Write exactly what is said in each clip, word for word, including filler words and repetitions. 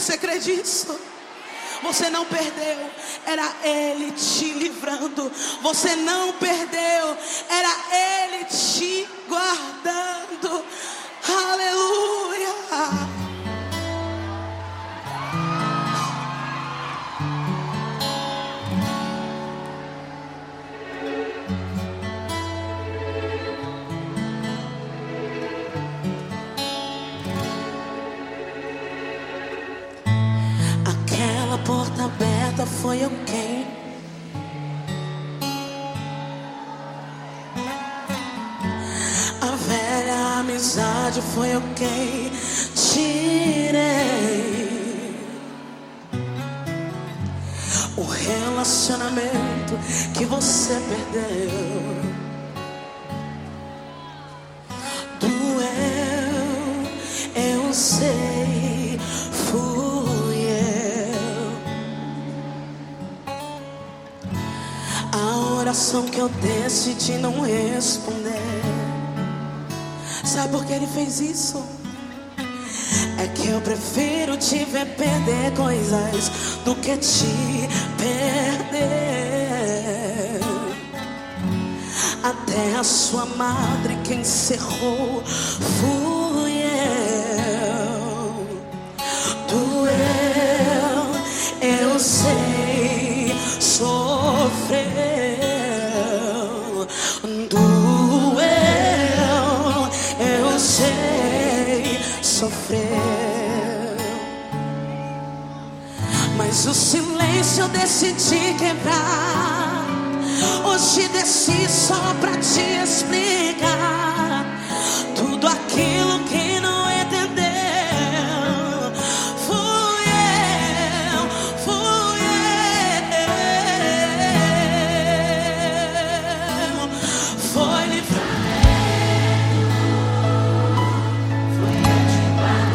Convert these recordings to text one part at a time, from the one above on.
Você crê disso? Você não perdeu, era Ele te livrando. Você não perdeu, era Ele te guardando. Aleluia. Aquela porta aberta foi eu quem a velha amizade foi eu quem tirei. O relacionamento que você perdeu doeu, eu sei, fui eu. A oração que eu decidi não responder. Sabe por que Ele fez isso? É que eu prefiro te ver perder coisas do que te perder. Até a sua madre quem encerrou fui eu. Doeu, eu sei, sofreu. Doeu, eu sei, sofreu. Mas o silêncio eu decidi quebrar. Hoje desci só pra te explicar tudo aquilo que não entendeu. Fui eu, fui eu. Foi livramento, fui eu te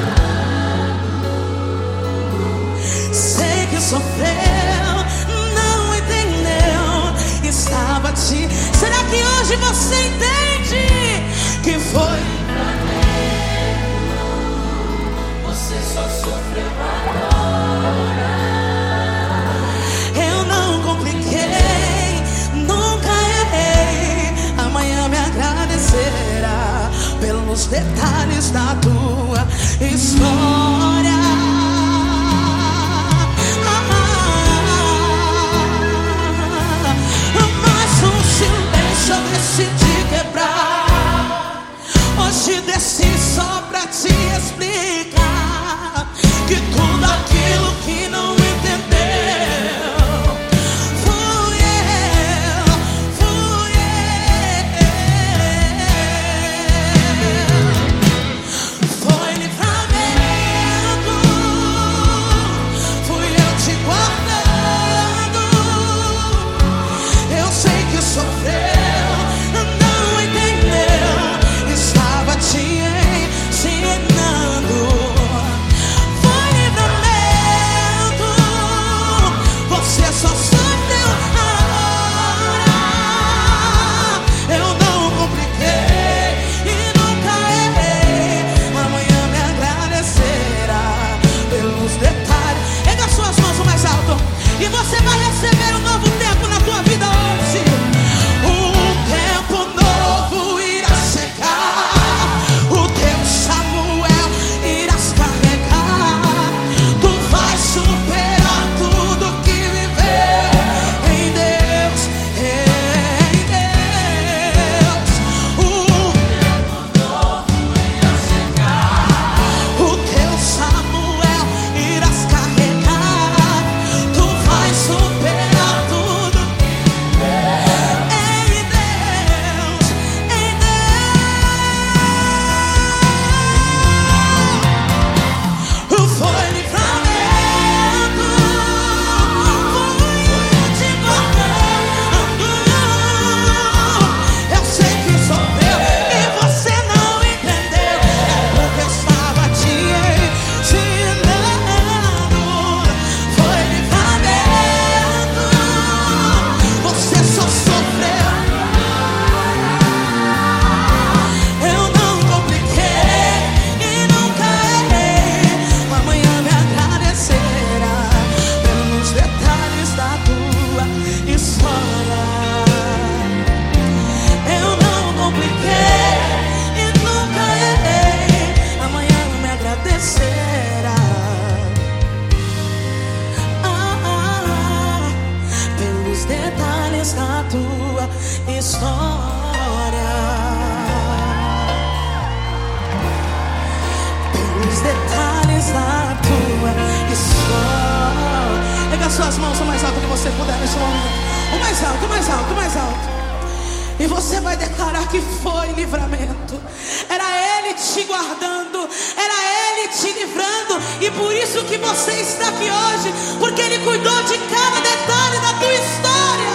guardando. Sei que sofreu, não entendeu. Estava te... Será que hoje você entende que foi livramento? Você só sofreu agora. Eu não compliquei, nunca errei. Amanhã me agradecerá pelos detalhes da tua história. Eu decidi quebrar. Hoje desci só pra te explicar que tudo aquilo que não entendeu fui eu, fui eu. Foi livramento, suas mãos o mais alto que você puder neste momento. O mais alto, o mais alto, o mais alto. E você vai declarar que foi livramento. Era Ele te guardando, era Ele te livrando. E por isso que você está aqui hoje, porque Ele cuidou de cada detalhe da tua história.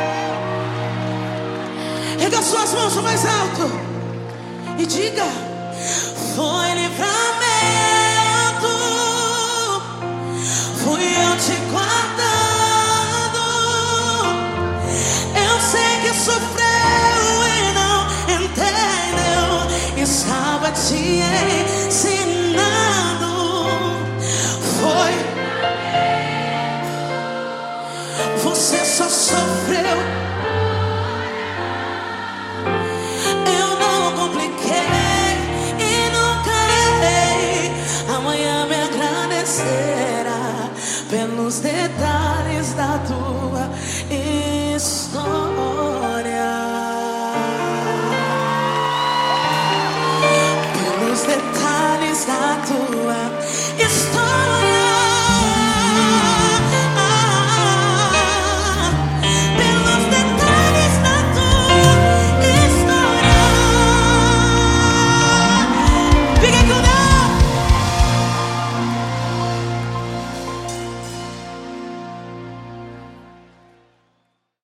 Erga suas mãos o mais alto e diga: foi livramento. Fui eu te guardando. Eu sei que sofreu e não entendeu. Estava te ensinando. Foi. Você só sofreu. Eu não compliquei e nunca errei. Amanhã me agradecerá pelos detalhes da tua história.